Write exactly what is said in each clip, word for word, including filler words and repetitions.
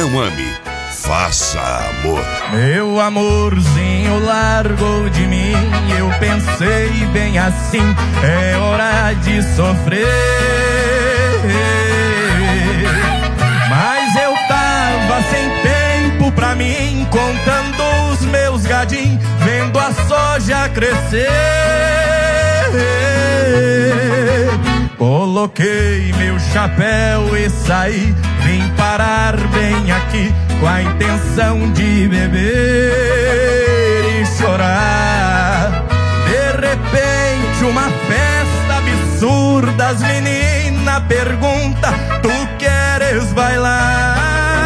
Não ame, faça amor. Meu amorzinho largou de mim, eu pensei bem assim, é hora de sofrer. Mas eu tava sem tempo pra mim, contando os meus gadinhos, vendo a soja crescer. Coloquei meu chapéu e saí, vim parar bem aqui, com a intenção de beber e chorar. De repente uma festa absurda, as meninas perguntam: tu queres bailar?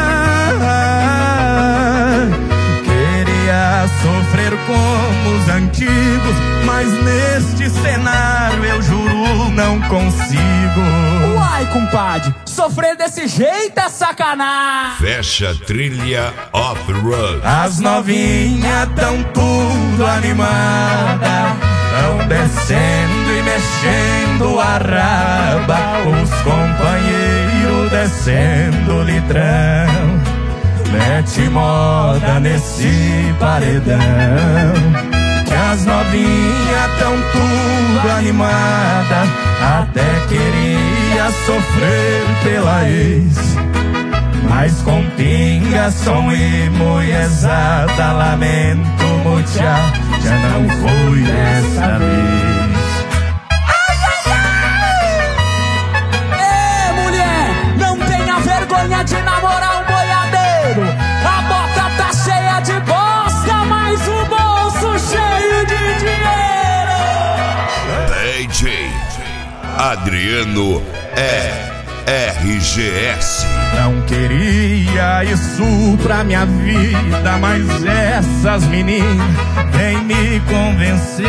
Queria sofrer como os antigos, mas neste cenário eu juro não consigo. Uai, compadre, sofrer desse jeito é sacanagem. Fecha a trilha off-road. As novinhas tão tudo animada, tão descendo e mexendo a raba. Os companheiros descendo o litrão, mete moda nesse paredão. Que as novinhas tão tudo animada, até queria sofrer pela ex, mas com pingação e mulherzada, lamento mucha, já não foi dessa vez. Ai, ai, ai! Ê, mulher, não tenha vergonha de namorar um boiadeiro. A bota tá cheia de bosta, mas o bolso cheio de dinheiro. D J Adriano é R G S. Não queria isso pra minha vida, mas essas meninas vêm me convencer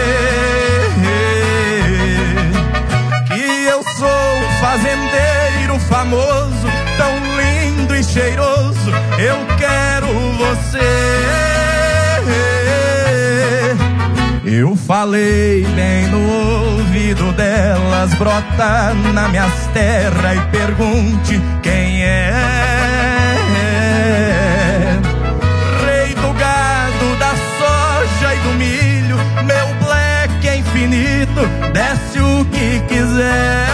que eu sou um fazendeiro famoso, tão lindo e cheiroso, eu quero você. Eu falei bem no ouvido delas, brota na minhas terras e pergunte quem é. Rei do gado, da soja e do milho, meu black é infinito, desce o que quiser.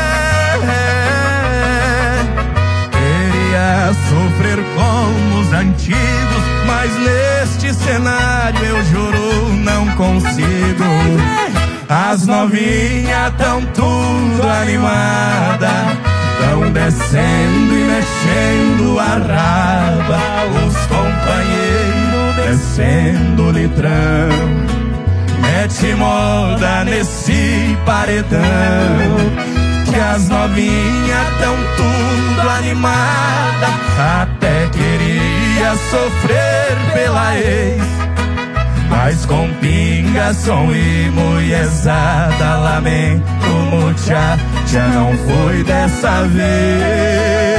Queria sofrer como os antigos, mas neste cenário eu juro não consigo. As novinhas tão tudo animada, tão descendo e mexendo a raba. Os companheiros descendo o litrão, mete moda nesse paredão. Que as novinhas tão tudo animada, até queria sofrer pela ex, mas com pingação e mulherzada, lamento mucha, já não foi dessa vez.